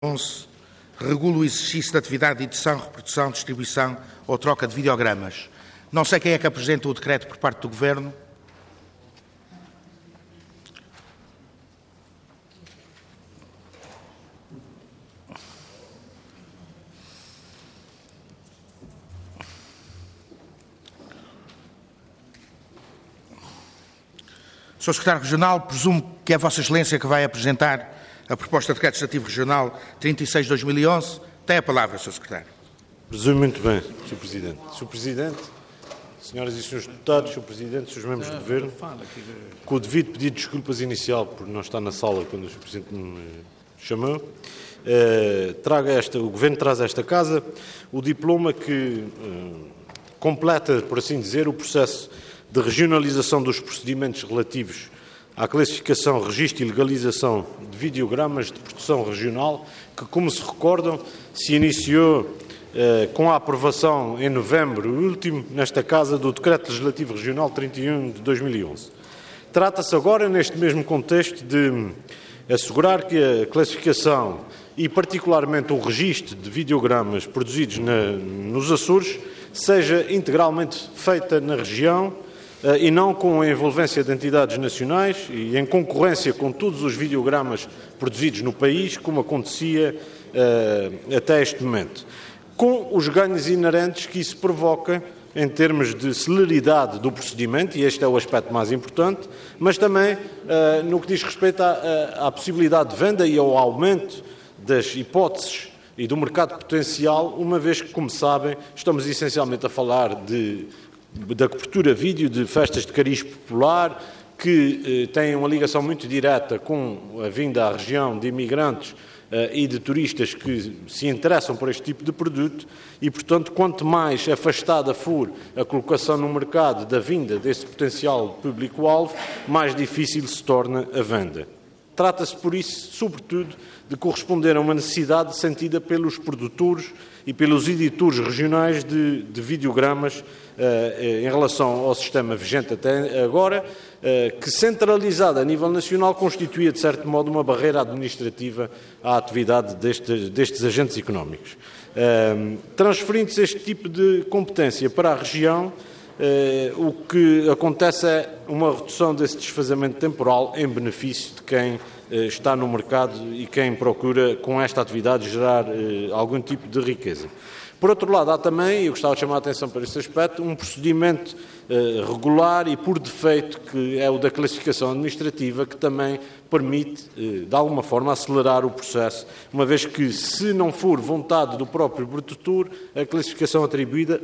11 regula o exercício de atividade de edição, reprodução, distribuição ou troca de videogramas. Não sei quem é que apresenta o decreto por parte do Governo. Sr. Secretário Regional, presumo que é Vossa Excelência que vai apresentar a proposta de decreto legislativo regional 36/2011. Tem a palavra, Sr. Secretário. Presumo muito bem, Sr. Presidente. Sr. Presidente, senhoras e senhores deputados, Sr. Presidente, Srs. membros do Governo, com o devido pedido de desculpas inicial por não estar na sala quando o Sr. Presidente me chamou, o Governo traz a esta Casa o diploma que completa, por assim dizer, o processo de regionalização dos procedimentos relativos à classificação, registro e legalização de videogramas de produção regional, que, como se recordam, se iniciou com a aprovação em novembro último, nesta Casa, do Decreto Legislativo Regional 31 de 2011. Trata-se agora, neste mesmo contexto, de assegurar que a classificação e, particularmente, o registro de videogramas produzidos nos Açores seja integralmente feita na região e não com a envolvência de entidades nacionais e em concorrência com todos os videogramas produzidos no país, como acontecia até este momento, com os ganhos inerentes que isso provoca em termos de celeridade do procedimento, e este é o aspecto mais importante, mas também no que diz respeito à possibilidade de venda e ao aumento das hipóteses e do mercado potencial, uma vez que, como sabem, estamos essencialmente a falar da cobertura vídeo de festas de cariz popular, que têm uma ligação muito direta com a vinda à região de imigrantes e de turistas que se interessam por este tipo de produto e, portanto, quanto mais afastada for a colocação no mercado da vinda desse potencial público-alvo, mais difícil se torna a venda. Trata-se, por isso, sobretudo, de corresponder a uma necessidade sentida pelos produtores e pelos editores regionais de videogramas em relação ao sistema vigente até agora, que, centralizado a nível nacional, constituía, de certo modo, uma barreira administrativa à atividade destes agentes económicos. Transferindo-se este tipo de competência para a região, o que acontece é uma redução desse desfazamento temporal em benefício de quem está no mercado e quem procura, com esta atividade, gerar algum tipo de riqueza. Por outro lado, há também, e eu gostava de chamar a atenção para este aspecto, um procedimento regular e por defeito, que é o da classificação administrativa, que também permite, de alguma forma, acelerar o processo, uma vez que, se não for vontade do próprio produtor, a classificação atribuída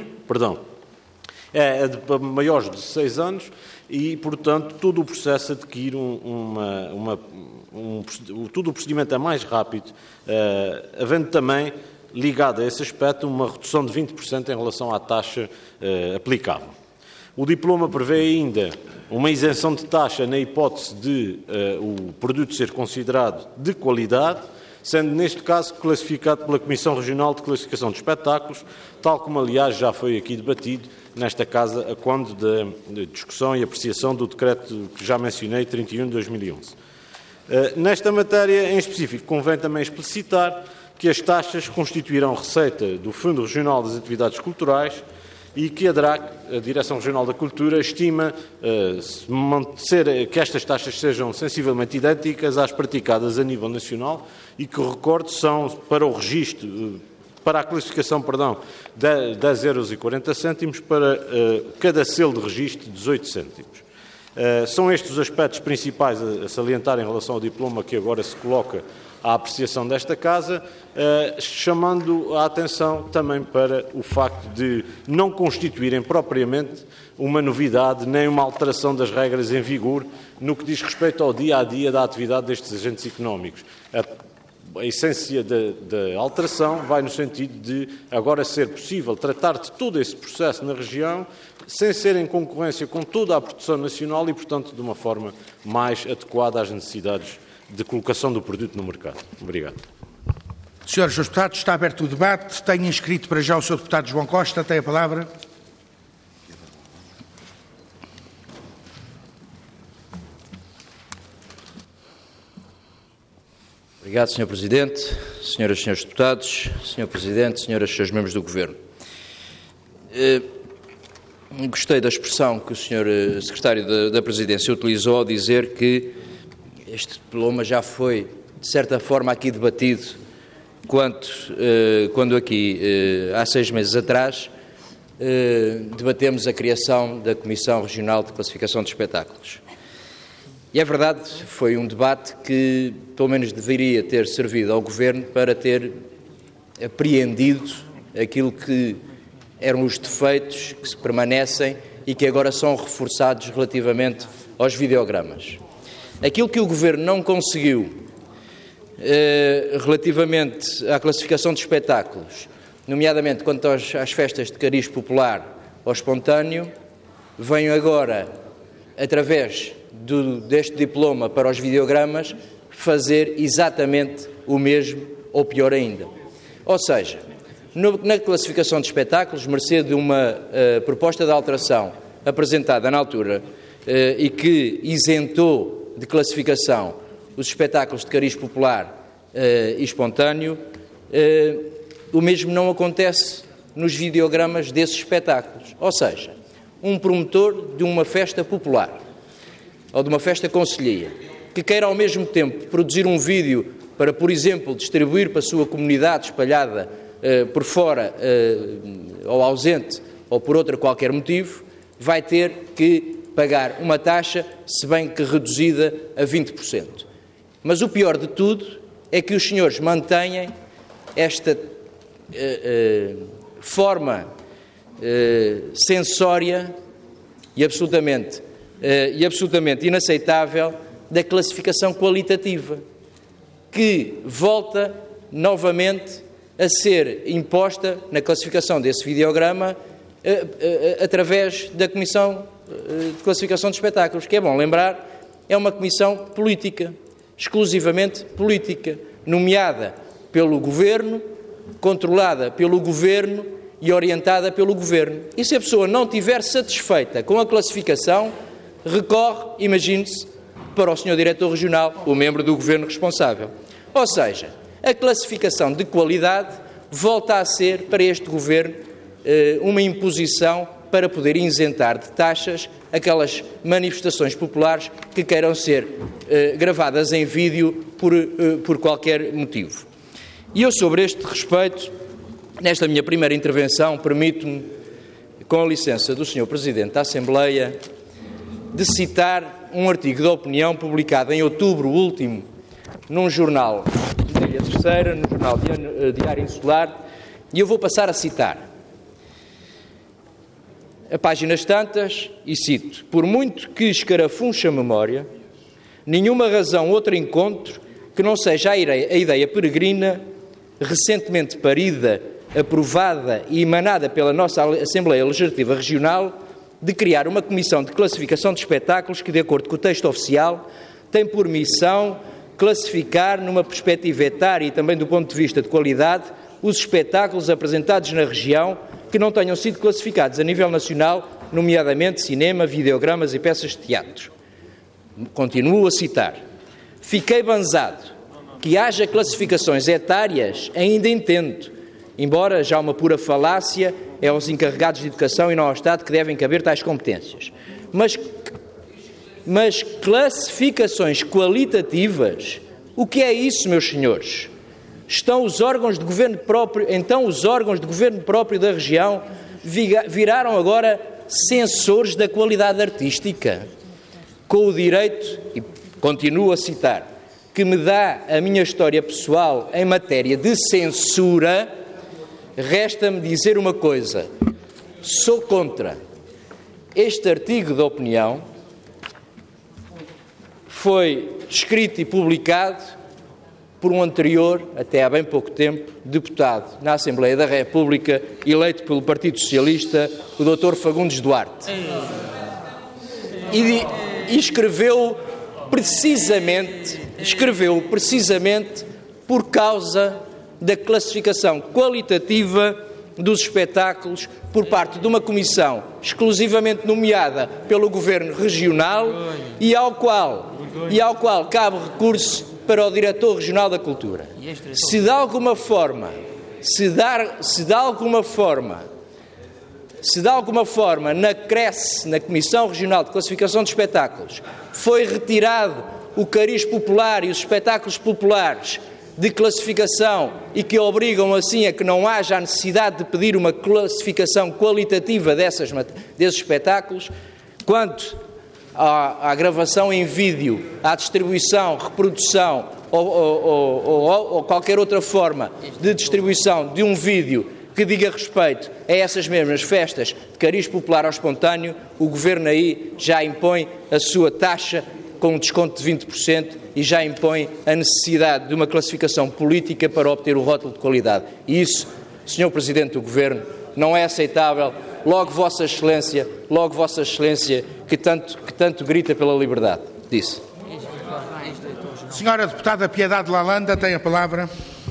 é de maiores de 6 anos e, portanto, todo o processo adquire todo o procedimento é mais rápido, havendo também, ligado a esse aspecto, uma redução de 20% em relação à taxa aplicável. O diploma prevê ainda uma isenção de taxa na hipótese de o produto ser considerado de qualidade, sendo neste caso classificado pela Comissão Regional de Classificação de Espetáculos, tal como aliás já foi aqui debatido nesta Casa a quando da discussão e apreciação do decreto que já mencionei, 31 de 2011. Nesta matéria em específico, convém também explicitar que as taxas constituirão receita do Fundo Regional das Atividades Culturais e que a DRAC, a Direção Regional da Cultura, estima que estas taxas sejam sensivelmente idênticas às praticadas a nível nacional e que, recordo, são para o registro, para a classificação, 10,40 €, para cada selo de registro, 18 cêntimos. São estes os aspectos principais a salientar em relação ao diploma que agora se coloca à apreciação desta Casa, chamando a atenção também para o facto de não constituírem propriamente uma novidade nem uma alteração das regras em vigor no que diz respeito ao dia-a-dia da atividade destes agentes económicos. A essência da alteração vai no sentido de agora ser possível tratar de todo esse processo na região sem ser em concorrência com toda a produção nacional e, portanto, de uma forma mais adequada às necessidades de colocação do produto no mercado. Obrigado. Senhores deputados, está aberto o debate. Tenho inscrito para já o Sr. Deputado João Costa. Tem a palavra. Obrigado. Obrigado, Sr. Presidente, Senhoras e Senhores Deputados, Sr. Presidente, Senhoras e Senhores Membros do Governo. Gostei da expressão que o Sr. Secretário da Presidência utilizou ao dizer que este diploma já foi, de certa forma, aqui debatido quando aqui, há 6 meses atrás, debatemos a criação da Comissão Regional de Classificação de Espetáculos. E é verdade, foi um debate que, pelo menos, deveria ter servido ao Governo para ter apreendido aquilo que eram os defeitos que se permanecem e que agora são reforçados relativamente aos videogramas. Aquilo que o Governo não conseguiu relativamente à classificação de espetáculos, nomeadamente quanto às festas de cariz popular ou espontâneo, venho agora, através deste diploma para os videogramas, fazer exatamente o mesmo ou pior ainda. Ou seja, na classificação de espetáculos, mercê de uma proposta de alteração apresentada na altura e que isentou de classificação os espetáculos de cariz popular e espontâneo, o mesmo não acontece nos videogramas desses espetáculos. Ou seja, um promotor de uma festa popular ou de uma festa concelhia que queira ao mesmo tempo produzir um vídeo para, por exemplo, distribuir para a sua comunidade espalhada por fora ou ausente ou por outro qualquer motivo, vai ter que pagar uma taxa, se bem que reduzida a 20%. Mas o pior de tudo é que os senhores mantêm esta forma censória e absolutamente inaceitável da classificação qualitativa, que volta novamente a ser imposta na classificação desse videograma através da Comissão de Classificação de Espetáculos, que é bom lembrar, é uma comissão política, exclusivamente política, nomeada pelo Governo, controlada pelo Governo e orientada pelo Governo. E se a pessoa não estiver satisfeita com a classificação, recorre, imagine-se, para o Sr. Diretor Regional, o membro do Governo responsável. Ou seja, a classificação de qualidade volta a ser, para este Governo, uma imposição para poder isentar de taxas aquelas manifestações populares que queiram ser gravadas em vídeo por qualquer motivo. E eu, sobre este respeito, nesta minha primeira intervenção, permito-me, com a licença do Sr. Presidente da Assembleia, de citar um artigo de opinião publicado em outubro último num jornal de Ilha Terceira, no jornal Diário Insular, e eu vou passar a citar. A páginas tantas, e cito: por muito que escarafunche a memória, nenhuma razão outro encontro que não seja a ideia peregrina, recentemente parida, aprovada e emanada pela nossa Assembleia Legislativa Regional, de criar uma comissão de classificação de espetáculos que, de acordo com o texto oficial, tem por missão classificar, numa perspectiva etária e também do ponto de vista de qualidade, os espetáculos apresentados na região que não tenham sido classificados a nível nacional, nomeadamente cinema, videogramas e peças de teatro. Continuo a citar. Fiquei banzado. Que haja classificações etárias, ainda entendo, embora já uma pura falácia, é aos encarregados de educação e não ao Estado que devem caber tais competências. Mas classificações qualitativas, o que é isso, meus senhores? Estão os órgãos de governo próprio, então os órgãos de governo próprio da região viraram agora censores da qualidade artística, com o direito, e continuo a citar, que me dá a minha história pessoal em matéria de censura. Resta-me dizer uma coisa: sou contra. Este artigo de opinião foi escrito e publicado por um anterior, até há bem pouco tempo, deputado na Assembleia da República, eleito pelo Partido Socialista, o Dr. Fagundes Duarte. E escreveu precisamente por causa da classificação qualitativa dos espetáculos por parte de uma comissão exclusivamente nomeada pelo Governo Regional e ao qual cabe recurso para o diretor regional da cultura. Se de alguma forma na CRES, na Comissão Regional de Classificação de Espetáculos, foi retirado o cariz popular e os espetáculos populares de classificação e que obrigam assim a que não haja a necessidade de pedir uma classificação qualitativa desses espetáculos, quanto à gravação em vídeo, à distribuição, reprodução ou qualquer outra forma de distribuição de um vídeo que diga respeito a essas mesmas festas de cariz popular ou espontâneo, o Governo aí já impõe a sua taxa com um desconto de 20% e já impõe a necessidade de uma classificação política para obter o rótulo de qualidade. E isso, Sr. Presidente do Governo, não é aceitável. Logo Vossa Excelência, que tanto grita pela liberdade. Disse. Senhora Deputada Piedade Lalanda tem a palavra.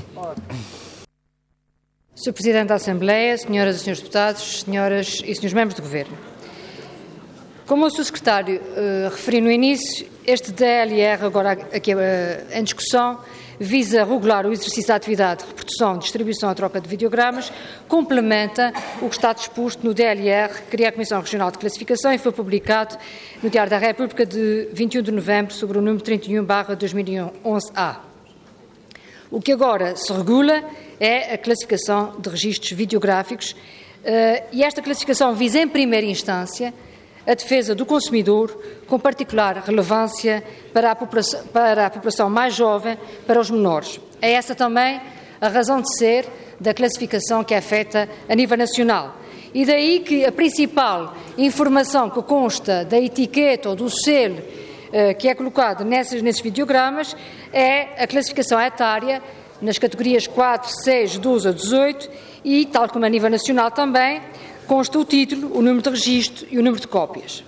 Sr. Presidente da Assembleia, senhoras e senhores deputados, senhoras e senhores membros do Governo. Como o Sr. Secretário referiu no início, este DLR, agora aqui em discussão, visa regular o exercício da atividade de reprodução, distribuição e troca de videogramas, complementa o que está disposto no DLR, que cria a Comissão Regional de Classificação e foi publicado no Diário da República de 21 de novembro, sobre o número 31/2011-A. O que agora se regula é a classificação de registros videográficos e esta classificação visa, em primeira instância, a defesa do consumidor, com particular relevância para a população mais jovem, para os menores. É essa também a razão de ser da classificação que é feita a nível nacional. E daí que a principal informação que consta da etiqueta ou do selo que é colocado nesses videogramas é a classificação etária nas categorias 4, 6, 12 ou 18 e, tal como a nível nacional também, consta o título, o número de registro e o número de cópias.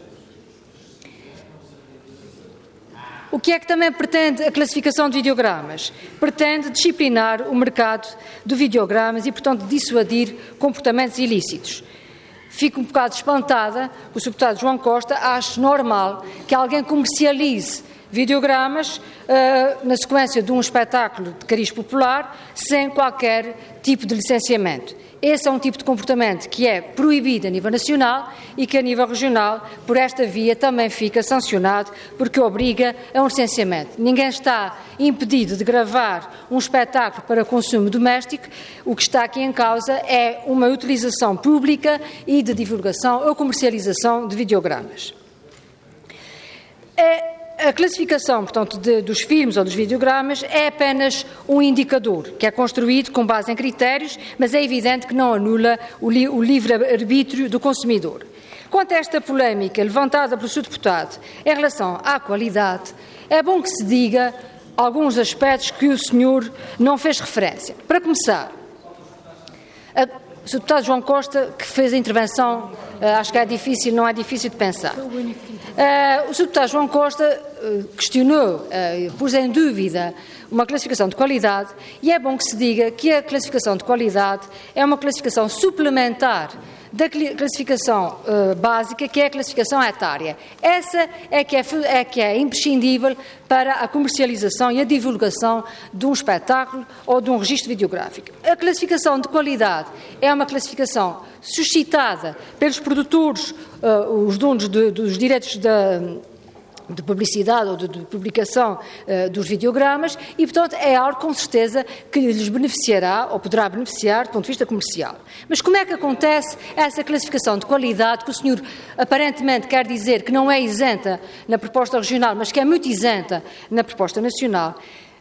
O que é que também pretende a classificação de videogramas? Pretende disciplinar o mercado de videogramas e, portanto, dissuadir comportamentos ilícitos. Fico um bocado espantada que o Sr. Deputado João Costa ache normal que alguém comercialize videogramas na sequência de um espetáculo de cariz popular sem qualquer tipo de licenciamento. Esse é um tipo de comportamento que é proibido a nível nacional e que a nível regional, por esta via, também fica sancionado porque obriga a um licenciamento. Ninguém está impedido de gravar um espetáculo para consumo doméstico. O que está aqui em causa é uma utilização pública e de divulgação ou comercialização de videogramas. A classificação, portanto, dos filmes ou dos videogramas é apenas um indicador que é construído com base em critérios, mas é evidente que não anula o livre-arbítrio do consumidor. Quanto a esta polémica levantada pelo Sr. Deputado em relação à qualidade, é bom que se diga alguns aspectos que o senhor não fez referência. Para começar, o Sr. Deputado João Costa, que fez a intervenção, acho que não é difícil de pensar. O Sr. Deputado João Costa questionou, pôs em dúvida uma classificação de qualidade e é bom que se diga que a classificação de qualidade é uma classificação suplementar da classificação básica, que é a classificação etária. Essa é que é imprescindível para a comercialização e a divulgação de um espetáculo ou de um registro videográfico. A classificação de qualidade é uma classificação suscitada pelos produtores, os donos dos direitos de publicidade ou de publicação dos videogramas e, portanto, é algo com certeza que lhes beneficiará ou poderá beneficiar do ponto de vista comercial. Mas como é que acontece essa classificação de qualidade que o senhor aparentemente quer dizer que não é isenta na proposta regional, mas que é muito isenta na proposta nacional?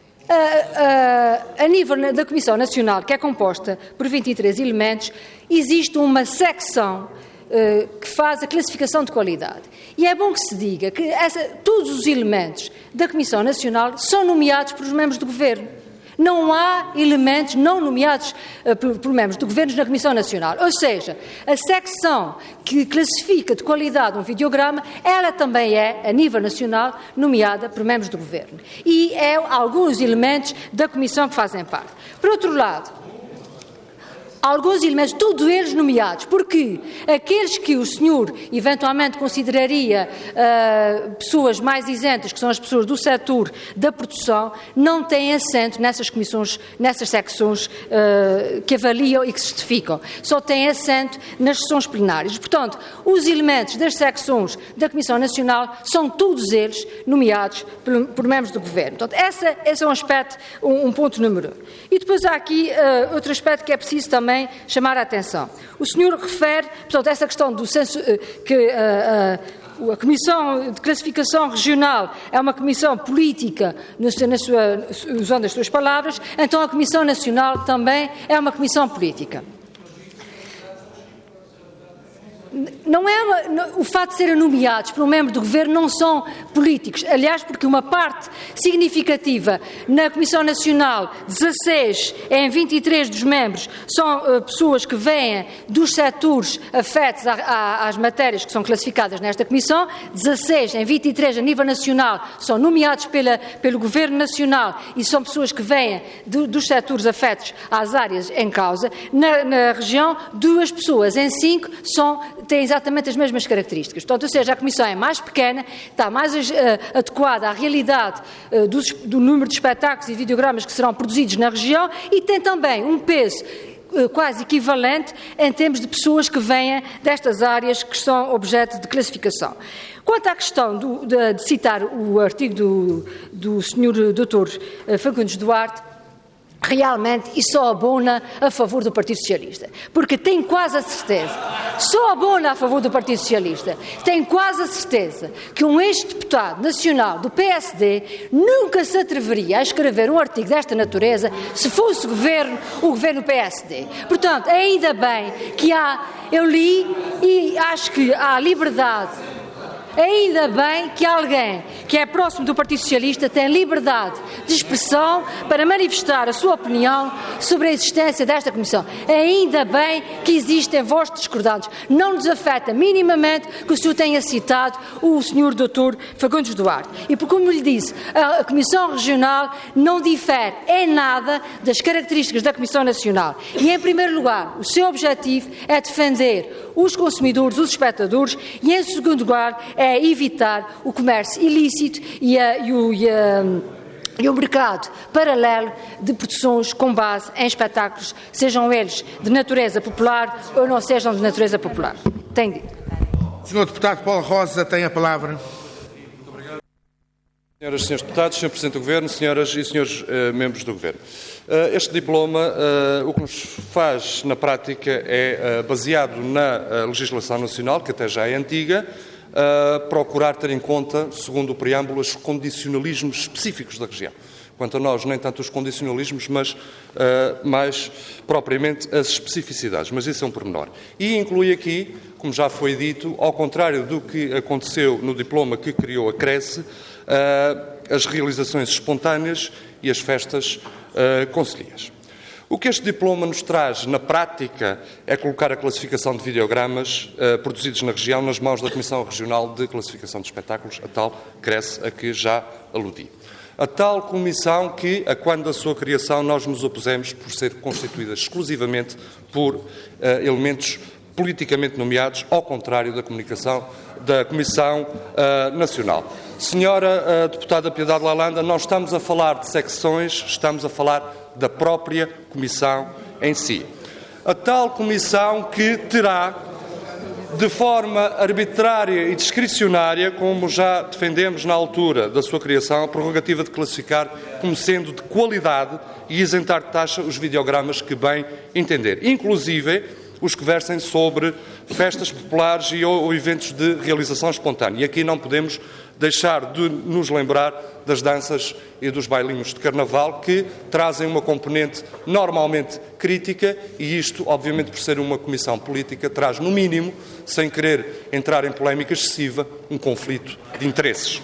A nível da Comissão Nacional, que é composta por 23 elementos, existe uma secção que faz a classificação de qualidade. E é bom que se diga que todos os elementos da Comissão Nacional são nomeados pelos membros do Governo. Não há elementos não nomeados por membros do Governo na Comissão Nacional. Ou seja, a secção que classifica de qualidade um videograma, ela também é, a nível nacional, nomeada por membros do Governo. E alguns elementos da Comissão que fazem parte. Por outro lado, alguns elementos, todos eles nomeados, porque aqueles que o senhor eventualmente consideraria pessoas mais isentas, que são as pessoas do setor da produção, não têm assento nessas comissões, nessas secções que avaliam e que se justificam. Só têm assento nas sessões plenárias. Portanto, os elementos das secções da Comissão Nacional são todos eles nomeados por membros do Governo. Portanto, esse é um aspecto, um ponto número 1. E depois há aqui outro aspecto que é preciso também chamar a atenção. O senhor refere, portanto, essa questão do censo, que a Comissão de Classificação Regional é uma comissão política, usando as suas palavras, então a Comissão Nacional também é uma comissão política. O fato de serem nomeados por um membro do Governo não são políticos. Aliás, porque uma parte significativa na Comissão Nacional, 16 em 23 dos membros, são pessoas que vêm dos setores afetos às matérias que são classificadas nesta Comissão. 16 em 23 a nível nacional são nomeados pelo Governo Nacional e são pessoas que vêm dos setores afetos às áreas em causa. Na região, 2 pessoas em 5 têm exatamente as mesmas características. Portanto, ou seja, a Comissão é mais pequena, está mais adequada à realidade do número de espetáculos e videogramas que serão produzidos na região e tem também um peso quase equivalente em termos de pessoas que vêm destas áreas que são objeto de classificação. Quanto à questão de citar o artigo do Sr. Dr. Fagundes Duarte, realmente isso só abona a favor do Partido Socialista, porque tenho quase a certeza, só abona a favor do Partido Socialista, tenho quase a certeza que um ex-deputado nacional do PSD nunca se atreveria a escrever um artigo desta natureza se fosse o governo PSD. Portanto, ainda bem que eu li e acho que há liberdade. Ainda bem que alguém que é próximo do Partido Socialista tem liberdade de expressão para manifestar a sua opinião sobre a existência desta Comissão. Ainda bem que existem vozes discordantes. Não nos afeta minimamente que o senhor tenha citado o senhor Dr. Fagundes Duarte. E porque, como lhe disse, a Comissão Regional não difere em nada das características da Comissão Nacional. E, em primeiro lugar, o seu objetivo é defender os consumidores, os espectadores, e, em segundo lugar, é evitar o comércio ilícito e o mercado paralelo de produções com base em espetáculos, sejam eles de natureza popular ou não sejam de natureza popular. Tenho dito. O Sr. Deputado Paulo Rosa tem a palavra. Muito obrigado. Senhoras e senhores deputados, Sr. Presidente do Governo, senhoras e senhores membros do Governo. Este diploma, o que nos faz na prática é, baseado na legislação nacional, que até já é antiga, procurar ter em conta, segundo o preâmbulo, os condicionalismos específicos da região. Quanto a nós, nem tanto os condicionalismos, mas mais propriamente as especificidades. Mas isso é um pormenor. E inclui aqui, como já foi dito, ao contrário do que aconteceu no diploma que criou a Cresce, as realizações espontâneas e as festas concelhias. O que este diploma nos traz, na prática, é colocar a classificação de videogramas produzidos na região nas mãos da Comissão Regional de Classificação de Espetáculos, a tal Cresce, a que já aludi. A tal comissão que, a quando da sua criação, nós nos opusemos por ser constituída exclusivamente por elementos politicamente nomeados, ao contrário da Comissão Nacional. Senhora Deputada Piedade Lalanda, não estamos a falar de secções, estamos a falar da própria Comissão em si. A tal Comissão que terá, de forma arbitrária e discricionária, como já defendemos na altura da sua criação, a prerrogativa de classificar como sendo de qualidade e isentar de taxa os videogramas que bem entender, inclusive os que versem sobre festas populares ou eventos de realização espontânea. E aqui não podemos deixar de nos lembrar das danças e dos bailinhos de carnaval, que trazem uma componente normalmente crítica, e isto, obviamente, por ser uma comissão política, traz, no mínimo, sem querer entrar em polémica excessiva, um conflito de interesses.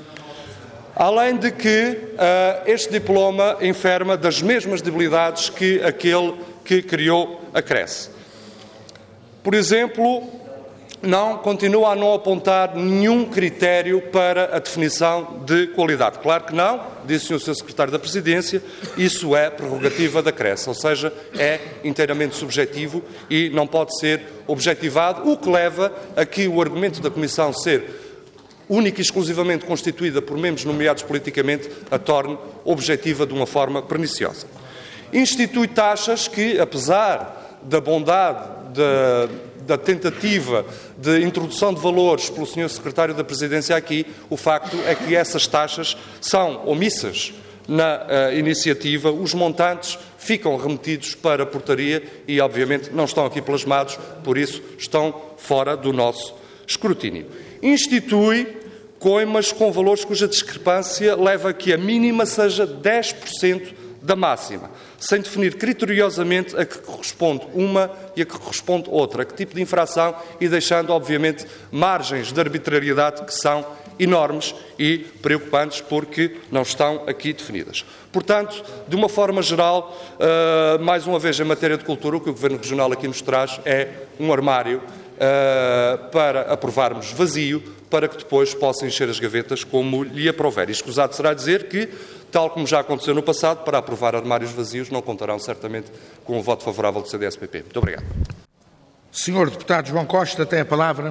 Além de que este diploma enferma das mesmas debilidades que aquele que criou a Cresce. Por exemplo, continua a não apontar nenhum critério para a definição de qualidade. Claro que não, disse o Sr. Secretário da Presidência, isso é prerrogativa da CRES, ou seja, é inteiramente subjetivo e não pode ser objetivado, o que leva a que o argumento da Comissão ser única e exclusivamente constituída por membros nomeados politicamente a torne objetiva de uma forma perniciosa. Institui taxas que, apesar da bondade da tentativa de introdução de valores pelo Sr. Secretário da Presidência aqui, o facto é que essas taxas são omissas na iniciativa, os montantes ficam remetidos para a portaria e, obviamente, não estão aqui plasmados, por isso estão fora do nosso escrutínio. Institui coimas com valores cuja discrepância leva a que a mínima seja 10% da máxima, sem definir criteriosamente a que corresponde uma e a que corresponde outra, a que tipo de infração, e deixando, obviamente, margens de arbitrariedade que são enormes e preocupantes porque não estão aqui definidas. Portanto, de uma forma geral, mais uma vez em matéria de cultura, o que o Governo Regional aqui nos traz é um armário para aprovarmos vazio, para que depois possa encher as gavetas como lhe aprouver. E escusado será dizer que, tal como já aconteceu no passado, para aprovar armários vazios não contarão certamente com o voto favorável do CDS-PP. Muito obrigado. Senhor Deputado João Costa, tem a palavra.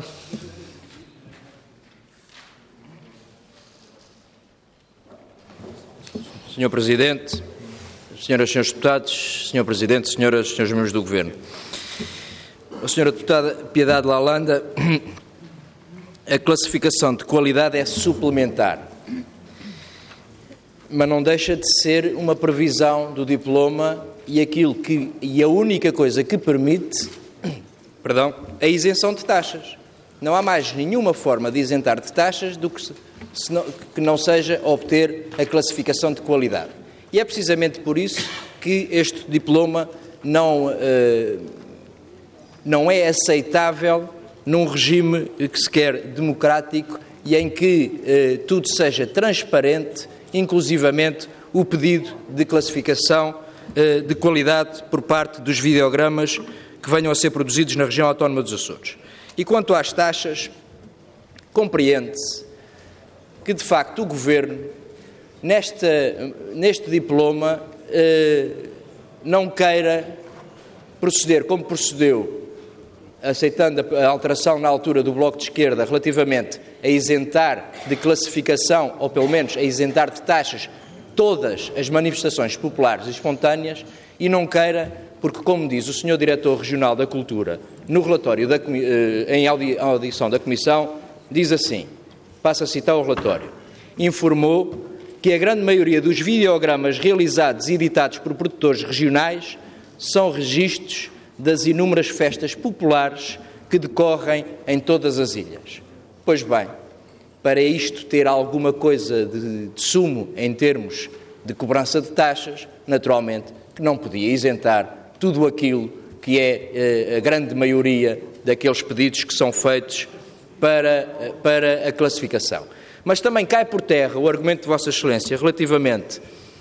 Senhor Presidente, Senhoras e Senhores Deputados, Senhor Presidente, Senhoras e Senhores membros do Governo. A Senhora Deputada Piedade Lalanda, a classificação de qualidade é suplementar, mas não deixa de ser uma previsão do diploma e a única coisa que permite, a isenção de taxas. Não há mais nenhuma forma de isentar de taxas do que não seja obter a classificação de qualidade. E é precisamente por isso que este diploma não é aceitável num regime que se quer democrático e em que tudo seja transparente, inclusivamente o pedido de classificação de qualidade por parte dos videogramas que venham a ser produzidos na região autónoma dos Açores. E quanto às taxas, compreende-se que, de facto, o Governo, neste diploma, não queira proceder como procedeu, aceitando a alteração na altura do Bloco de Esquerda relativamente a isentar de classificação, ou pelo menos a isentar de taxas, todas as manifestações populares e espontâneas, e não queira, porque, como diz o Sr. Diretor Regional da Cultura, no relatório em audição da Comissão, diz assim, passo a citar o relatório, informou que a grande maioria dos videogramas realizados e editados por produtores regionais são registros das inúmeras festas populares que decorrem em todas as ilhas. Pois bem, para isto ter alguma coisa de sumo em termos de cobrança de taxas, naturalmente que não podia isentar tudo aquilo que é a grande maioria daqueles pedidos que são feitos para a classificação. Mas também cai por terra o argumento de Vossa Excelência relativamente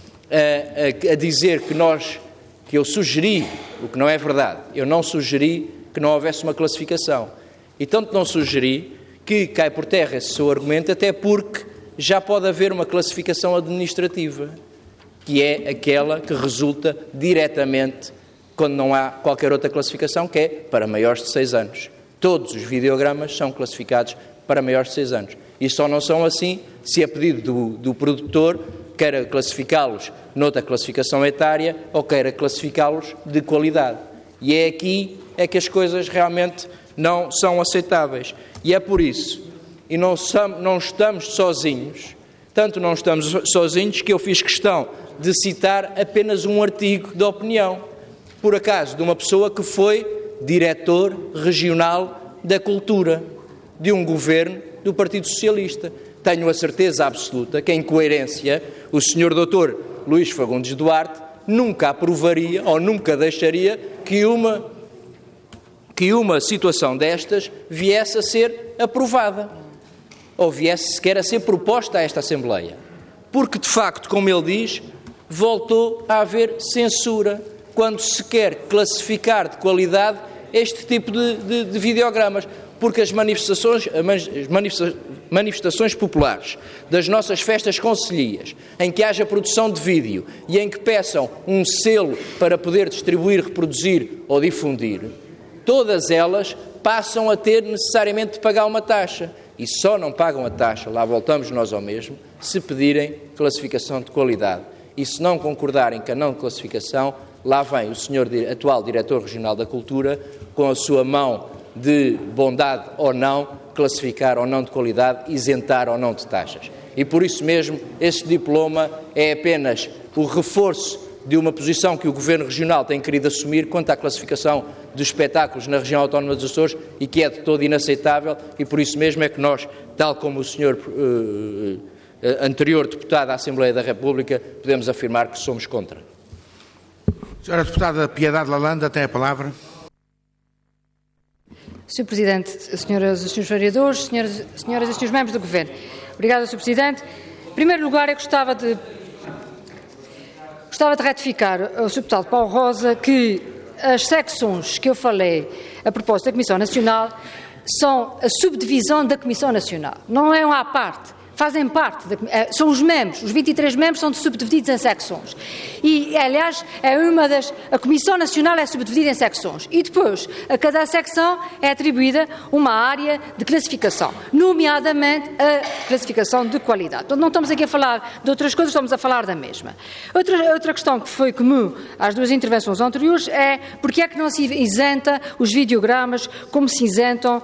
a dizer que eu sugeri, o que não é verdade, eu não sugeri que não houvesse uma classificação. E tanto não sugeri que cai por terra esse seu argumento, até porque já pode haver uma classificação administrativa, que é aquela que resulta diretamente quando não há qualquer outra classificação, que é para maiores de 6 anos. Todos os videogramas são classificados para maiores de 6 anos. E só não são assim se a pedido do produtor queira classificá-los noutra classificação etária ou queira classificá-los de qualidade. E é aqui que as coisas realmente não são aceitáveis. E é por isso, e não estamos sozinhos, tanto não estamos sozinhos que eu fiz questão de citar apenas um artigo de opinião, por acaso, de uma pessoa que foi diretor regional da cultura, de um governo do Partido Socialista. Tenho a certeza absoluta que, em coerência, o Sr. Dr. Luís Fagundes Duarte nunca aprovaria ou nunca deixaria que uma situação destas viesse a ser aprovada ou viesse sequer a ser proposta a esta Assembleia. Porque, de facto, como ele diz, voltou a haver censura quando se quer classificar de qualidade este tipo de videogramas. porque as manifestações populares das nossas festas concelhias, em que haja produção de vídeo e em que peçam um selo para poder distribuir, reproduzir ou difundir, todas elas passam a ter necessariamente de pagar uma taxa. E só não pagam a taxa, lá voltamos nós ao mesmo, se pedirem classificação de qualidade. E se não concordarem com a não classificação, lá vem o senhor atual Diretor Regional da Cultura, com a sua mão de bondade ou não, classificar ou não de qualidade, isentar ou não de taxas. E por isso mesmo, este diploma é apenas o reforço de uma posição que o Governo Regional tem querido assumir quanto à classificação dos espetáculos na região autónoma dos Açores e que é de todo inaceitável, e por isso mesmo é que nós, tal como o senhor anterior deputado à Assembleia da República, podemos afirmar que somos contra. Senhora Deputada Piedade Lalanda, tem a palavra. Sr. Presidente, senhoras e senhores vereadores, senhoras e senhores membros do Governo. Obrigada, Sr. Presidente. Em primeiro lugar, eu gostava de retificar ao Sr. Deputado Paulo Rosa que as secções que eu falei a propósito da Comissão Nacional são a subdivisão da Comissão Nacional. Não é uma à parte. Fazem parte, são os membros, os 23 membros são subdivididos em secções. E, aliás, a Comissão Nacional é subdividida em secções. E depois, a cada secção é atribuída uma área de classificação, nomeadamente a classificação de qualidade. Então, não estamos aqui a falar de outras coisas, estamos a falar da mesma. Outra questão que foi comum às duas intervenções anteriores é porque é que não se isenta os videogramas como se isentam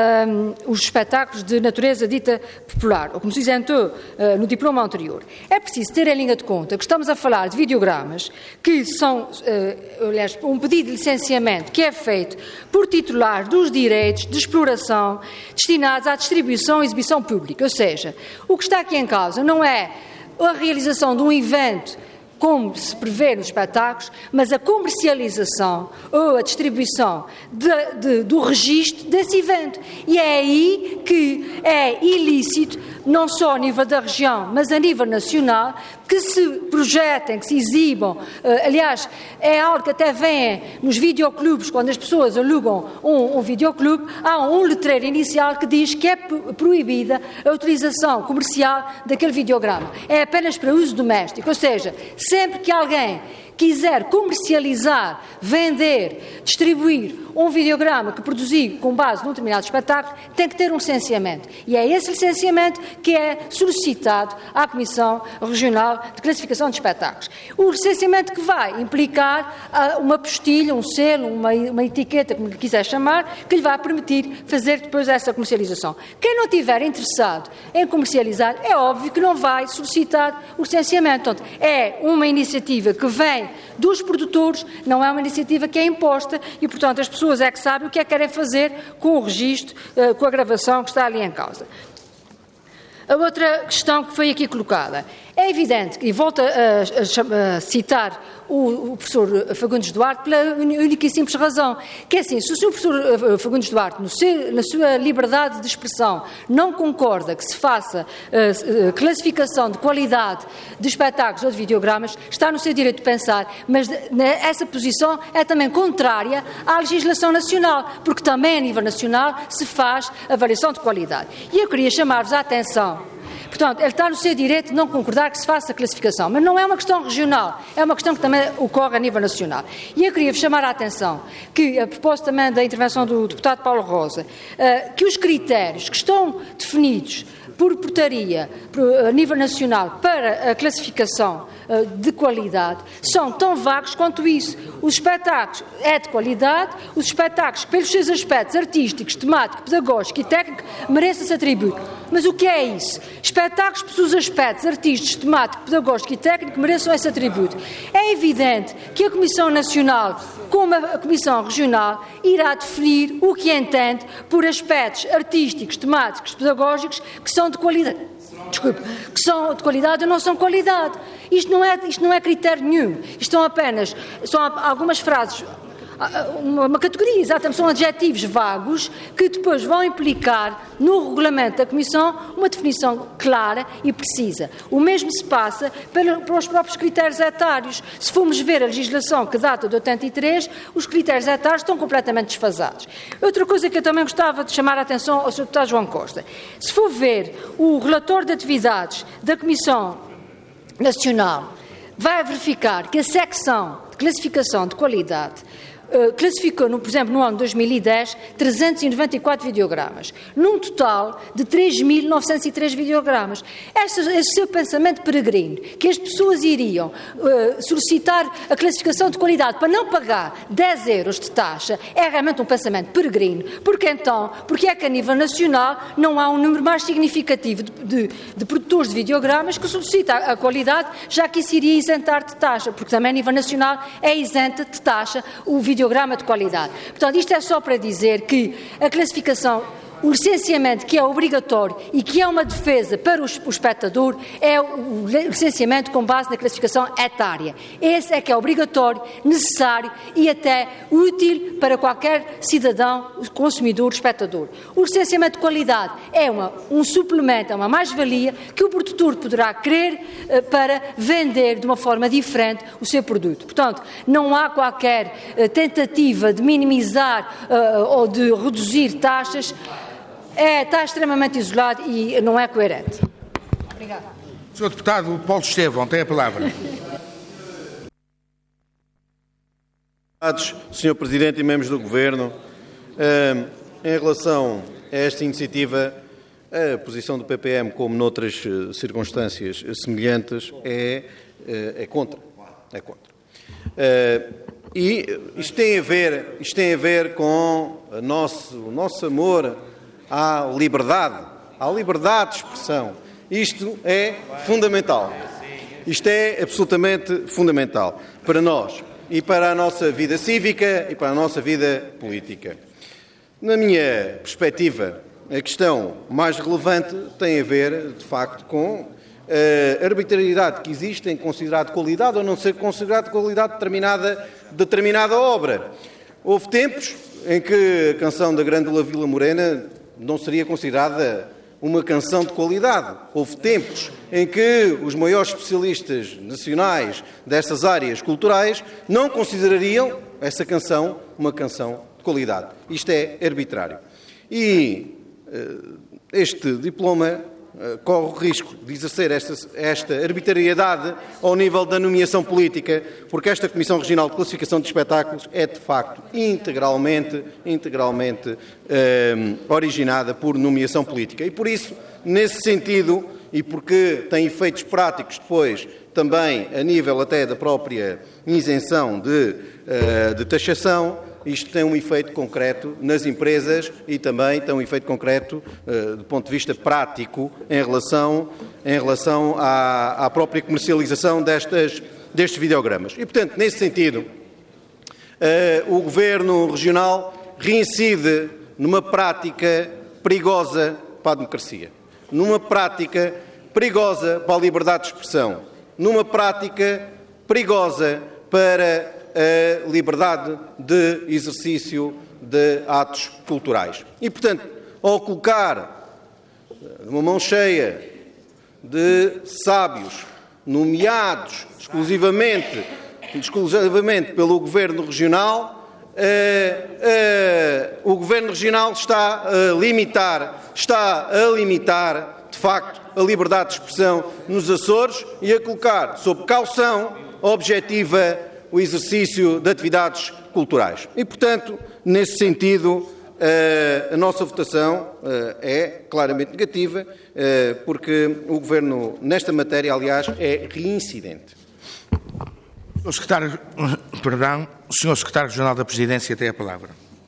os espetáculos de natureza dita popular, ou como se isentou no diploma anterior. É preciso ter em linha de conta que estamos a falar de videogramas que são, aliás, um pedido de licenciamento que é feito por titular dos direitos de exploração destinados à distribuição e exibição pública. Ou seja, o que está aqui em causa não é a realização de um evento como se prevê nos espetáculos, mas a comercialização ou a distribuição do registro desse evento. E é aí que é ilícito, não só a nível da região, mas a nível nacional, que se projetem, que se exibam. Aliás, é algo que até vem nos videoclubes, quando as pessoas alugam um videoclube, há um letreiro inicial que diz que é proibida a utilização comercial daquele videograma. É apenas para uso doméstico, ou seja, sempre que alguém quiser comercializar, vender, distribuir um videograma que produziu com base num determinado espetáculo, tem que ter um licenciamento. E é esse licenciamento que é solicitado à Comissão Regional de Classificação de Espetáculos. O licenciamento que vai implicar uma postilha, um selo, uma etiqueta, como lhe quiser chamar, que lhe vai permitir fazer depois essa comercialização. Quem não estiver interessado em comercializar, é óbvio que não vai solicitar o licenciamento. Portanto, é uma iniciativa que vem dos produtores, não é uma iniciativa que é imposta e, portanto, as pessoas é que sabem o que é que querem fazer com o registro, com a gravação que está ali em causa. A outra questão que foi aqui colocada. É evidente, e volto a citar o professor Fagundes Duarte pela única e simples razão, que é assim, se o senhor professor Fagundes Duarte, na sua liberdade de expressão, não concorda que se faça classificação de qualidade de espetáculos ou de videogramas, está no seu direito de pensar, mas essa posição é também contrária à legislação nacional, porque também a nível nacional se faz avaliação de qualidade. E eu queria chamar-vos a atenção. Portanto, ele está no seu direito de não concordar que se faça a classificação, mas não é uma questão regional, é uma questão que também ocorre a nível nacional. E eu queria chamar a atenção que, a propósito também da intervenção do deputado Paulo Rosa, que os critérios que estão definidos por portaria a nível nacional para a classificação de qualidade são tão vagos quanto isso. Os espetáculos é de qualidade, os espetáculos, pelos seus aspectos artísticos, temáticos, pedagógicos e técnicos, merecem esse atributo. Mas o que é isso? Espetáculos, pelos seus aspectos artísticos, temáticos, pedagógicos e técnicos, mereçam esse atributo. É evidente que a Comissão Nacional, como a Comissão Regional, irá definir o que entende por aspectos artísticos, temáticos, pedagógicos que são de qualidade. Desculpe, que são de qualidade ou não são Isto não é critério nenhum. Isto são algumas frases, uma categoria, exatamente, são adjetivos vagos que depois vão implicar no regulamento da Comissão uma definição clara e precisa. O mesmo se passa para os próprios critérios etários. Se formos ver a legislação que data de 83, os critérios etários estão completamente desfasados. Outra coisa que eu também gostava de chamar a atenção ao Sr. Deputado João Costa. Se for ver o relatório de atividades da Comissão Nacional, vai verificar que a secção de classificação de qualidade classificou, por exemplo, no ano de 2010, 394 videogramas, num total de 3.903 videogramas. Este seu pensamento peregrino, que as pessoas iriam solicitar a classificação de qualidade para não pagar 10 euros de taxa, é realmente um pensamento peregrino. Porque é que a nível nacional não há um número mais significativo de produtores de videogramas que solicita a qualidade, já que isso iria isentar de taxa, porque também a nível nacional é isenta de taxa o videograma de qualidade. Portanto, isto é só para dizer que a classificação, o licenciamento que é obrigatório e que é uma defesa para o espectador é o licenciamento com base na classificação etária. Esse é que é obrigatório, necessário e até útil para qualquer cidadão, consumidor, espectador. O licenciamento de qualidade é um suplemento, é uma mais-valia que o produtor poderá querer para vender de uma forma diferente o seu produto. Portanto, não há qualquer tentativa de minimizar ou de reduzir taxas. Está extremamente isolado e não é coerente. Obrigada. Sr. Deputado Paulo Estevão, tem a palavra. Sr. Presidente e membros do Governo, em relação a esta iniciativa, a posição do PPM, como noutras circunstâncias semelhantes, é contra. É contra. E isto tem a ver com o nosso amor à liberdade de expressão. Isto é fundamental. Isto é absolutamente fundamental para nós e para a nossa vida cívica e para a nossa vida política. Na minha perspectiva, a questão mais relevante tem a ver, de facto, com a arbitrariedade que existe em considerar de qualidade ou não ser considerado de qualidade determinada obra. Houve tempos em que a canção da Grândola Vila Morena não seria considerada uma canção de qualidade. Houve tempos em que os maiores especialistas nacionais destas áreas culturais não considerariam essa canção uma canção de qualidade. Isto é arbitrário. E este diploma corre o risco de exercer esta arbitrariedade ao nível da nomeação política, porque esta Comissão Regional de Classificação de Espetáculos é, de facto, integralmente originada por nomeação política. E, por isso, nesse sentido, e porque tem efeitos práticos depois, também a nível até da própria isenção de taxação, isto tem um efeito concreto nas empresas e também tem um efeito concreto do ponto de vista prático em relação à própria comercialização destes videogramas. E, portanto, nesse sentido, o Governo Regional reincide numa prática perigosa para a democracia, numa prática perigosa para a liberdade de expressão, numa prática perigosa para a liberdade de exercício de atos culturais. E, portanto, ao colocar uma mão cheia de sábios nomeados exclusivamente pelo Governo Regional, o Governo Regional está a limitar, de facto, a liberdade de expressão nos Açores e a colocar sob caução objetiva o exercício de atividades culturais. E, portanto, nesse sentido, a nossa votação é claramente negativa, porque o Governo, nesta matéria, aliás, é reincidente. O Sr. Secretário-Geral da Presidência tem a palavra.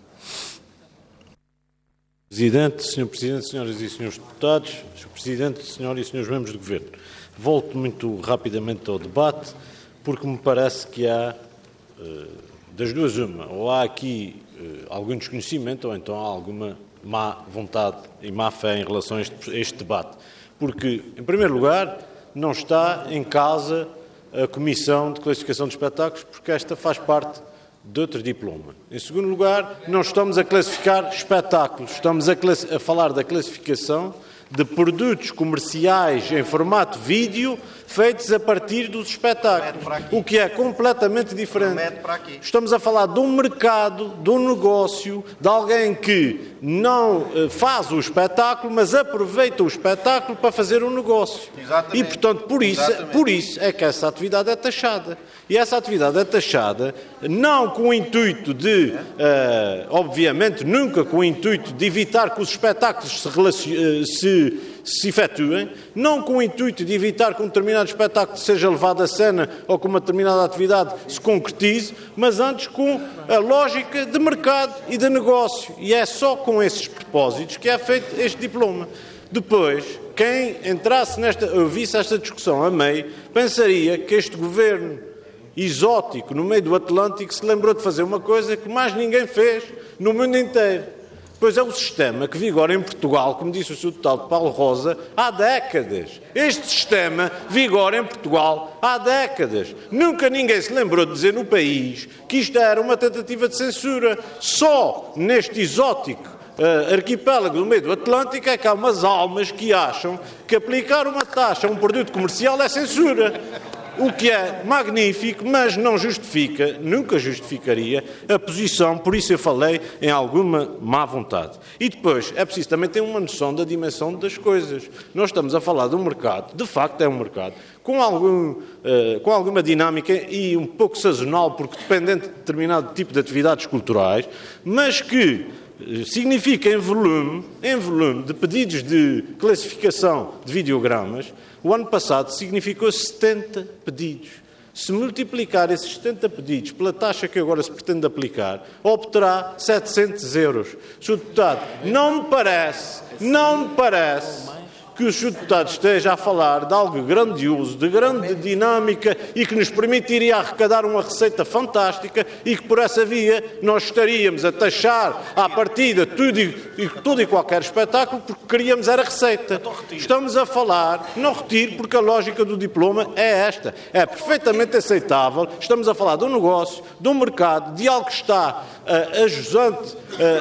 Presidente, Sr. Presidente, Senhoras e Senhores Deputados, Sr. Presidente, Senhoras e Senhores Membros do Governo, volto muito rapidamente ao debate, porque me parece que há, das duas uma, ou há aqui algum desconhecimento ou então há alguma má vontade e má fé em relação a este debate. Porque, em primeiro lugar, não está em causa a Comissão de Classificação de Espetáculos, porque esta faz parte de outro diploma. Em segundo lugar, não estamos a classificar espetáculos, estamos a falar da classificação de produtos comerciais em formato vídeo feitos a partir dos espetáculos, o que é completamente diferente. Estamos a falar de um mercado, de um negócio, de alguém que não faz o espetáculo, mas aproveita o espetáculo para fazer um negócio. Exatamente. E, portanto, por isso é que essa atividade é taxada. E essa atividade é taxada não com o intuito de, obviamente, nunca com o intuito de evitar que os espetáculos se efetuem, não com o intuito de evitar que um determinado espetáculo seja levado a cena ou que uma determinada atividade se concretize, mas antes com a lógica de mercado e de negócio. E é só com esses propósitos que é feito este diploma. Depois, quem entrasse ouvisse esta discussão a meio, pensaria que este governo exótico no meio do Atlântico se lembrou de fazer uma coisa que mais ninguém fez no mundo inteiro. Pois é o sistema que vigora em Portugal, como disse o Sr. Deputado Paulo Rosa, há décadas. Este sistema vigora em Portugal há décadas. Nunca ninguém se lembrou de dizer no país que isto era uma tentativa de censura. Só neste exótico arquipélago do meio do Atlântico é que há umas almas que acham que aplicar uma taxa a um produto comercial é censura. O que é magnífico, mas não justifica, nunca justificaria a posição, por isso eu falei em alguma má vontade. E depois, é preciso também ter uma noção da dimensão das coisas. Nós estamos a falar de um mercado, de facto é um mercado, com alguma dinâmica e um pouco sazonal, porque dependente de determinado tipo de atividades culturais, mas que significa em volume de pedidos de classificação de videogramas. O ano passado significou 70 pedidos. Se multiplicar esses 70 pedidos pela taxa que agora se pretende aplicar, obterá 700 euros. Sr. Deputado, não me parece que o Sr. Deputado esteja a falar de algo grandioso, de grande dinâmica e que nos permitiria arrecadar uma receita fantástica e que por essa via nós estaríamos a taxar à partida tudo e qualquer espetáculo porque queríamos era receita. Estamos a falar, não retiro, porque a lógica do diploma é esta, é perfeitamente aceitável, estamos a falar de um negócio, de um mercado, de algo que está ajusante,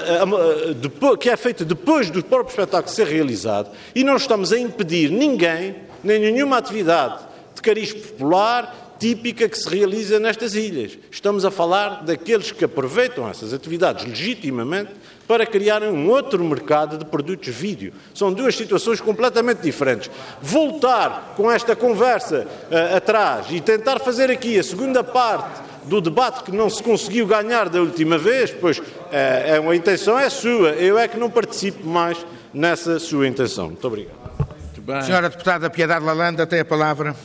que é feito depois do próprio espetáculo ser realizado e não estamos a impedir ninguém, nem nenhuma atividade de cariz popular típica que se realiza nestas ilhas. Estamos a falar daqueles que aproveitam essas atividades legitimamente para criarem um outro mercado de produtos vídeo. São duas situações completamente diferentes. Voltar com esta conversa atrás e tentar fazer aqui a segunda parte do debate que não se conseguiu ganhar da última vez, pois a intenção é sua, eu é que não participo mais nessa sua intenção. Muito obrigado. Senhora Deputada Piedade Lalanda, tem a palavra.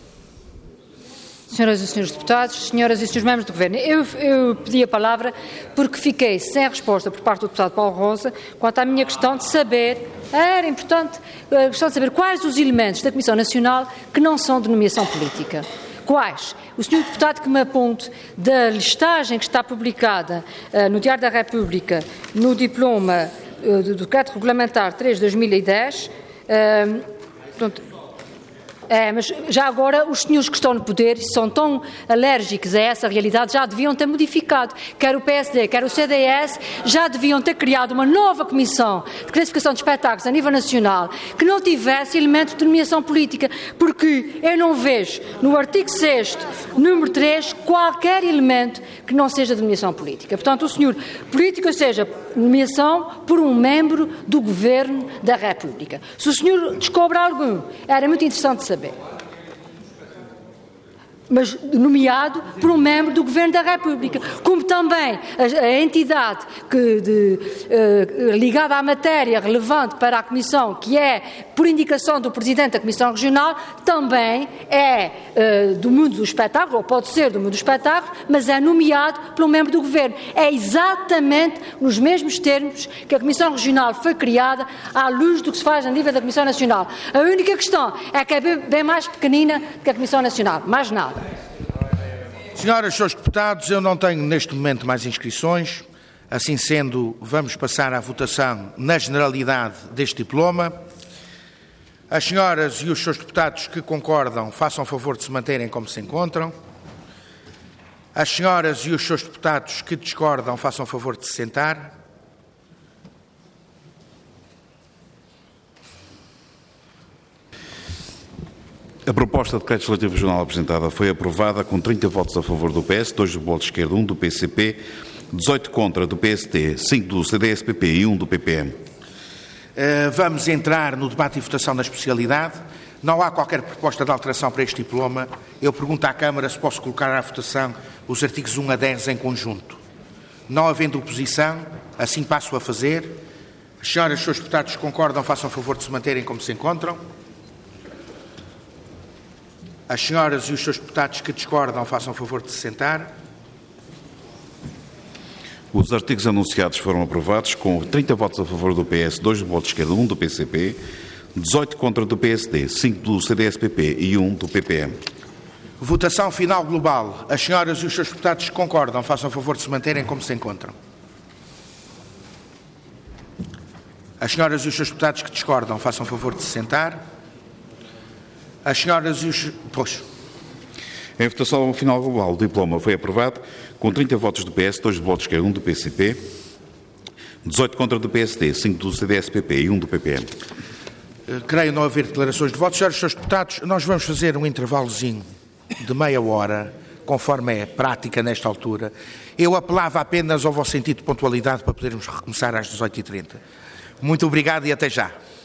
Senhoras e senhores deputados, senhoras e senhores membros do Governo, eu pedi a palavra porque fiquei sem resposta por parte do deputado Paulo Rosa quanto à minha questão de saber, era importante, a questão de saber quais os elementos da Comissão Nacional que não são de nomeação política. Quais? O senhor deputado que me aponte da listagem que está publicada no Diário da República, no diploma do Decreto Regulamentar 3 de 2010, mas já agora os senhores que estão no poder são tão alérgicos a essa realidade, já deviam ter modificado, quer o PSD, quer o CDS, já deviam ter criado uma nova comissão de classificação de espetáculos a nível nacional que não tivesse elementos de nomeação política, porque eu não vejo no artigo 6º, número 3, qualquer elemento que não seja de nomeação política. Portanto, o senhor político, ou seja, nomeação por um membro do Governo da República. Se o senhor descobre algum, era muito interessante saber. Mas nomeado por um membro do Governo da República, como também a entidade ligada à matéria relevante para a Comissão, que é por indicação do Presidente da Comissão Regional, também é do mundo do espetáculo, ou pode ser do mundo do espetáculo, mas é nomeado por um membro do Governo. É exatamente nos mesmos termos que a Comissão Regional foi criada à luz do que se faz a nível da Comissão Nacional. A única questão é que é bem mais pequenina que a Comissão Nacional, mais nada. Senhoras e senhores deputados, eu não tenho neste momento mais inscrições. Assim sendo, vamos passar à votação na generalidade deste diploma. As senhoras e os senhores deputados que concordam, façam favor de se manterem como se encontram. As senhoras e os seus deputados que discordam, façam favor de se sentar. A proposta de decreto legislativo regional apresentada foi aprovada com 30 votos a favor do PS, 2 do Bloco de Esquerda, 1 do PCP, 18 contra do PSD, 5 do CDS-PP e 1 do PPM. Vamos entrar no debate e votação da especialidade. Não há qualquer proposta de alteração para este diploma. Eu pergunto à Câmara se posso colocar à votação os artigos 1 a 10 em conjunto. Não havendo oposição, assim passo a fazer. As senhoras e os seus deputados que concordam, façam favor de se manterem como se encontram. As senhoras e os seus deputados que discordam, façam favor de se sentar. Os artigos anunciados foram aprovados com 30 votos a favor do PS, 2 do Bloco de Esquerda, 1 do PCP, 18 contra do PSD, 5 do CDS-PP e 1 do PPM. Votação final global. As senhoras e os seus deputados que concordam, façam favor de se manterem como se encontram. As senhoras e os seus deputados que discordam, façam favor de se sentar. As senhoras e os... Pois. Em votação final global, o diploma foi aprovado com 30 votos do PS, 2 do Bloco de Esquerda, 1 do PCP, 18 contra do PSD, 5 do CDS-PP e 1 do PPM. Creio não haver declarações de votos. Senhoras e seus deputados, nós vamos fazer um intervalozinho de meia hora, conforme é prática nesta altura. Eu apelava apenas ao vosso sentido de pontualidade para podermos recomeçar às 18h30. Muito obrigado e até já.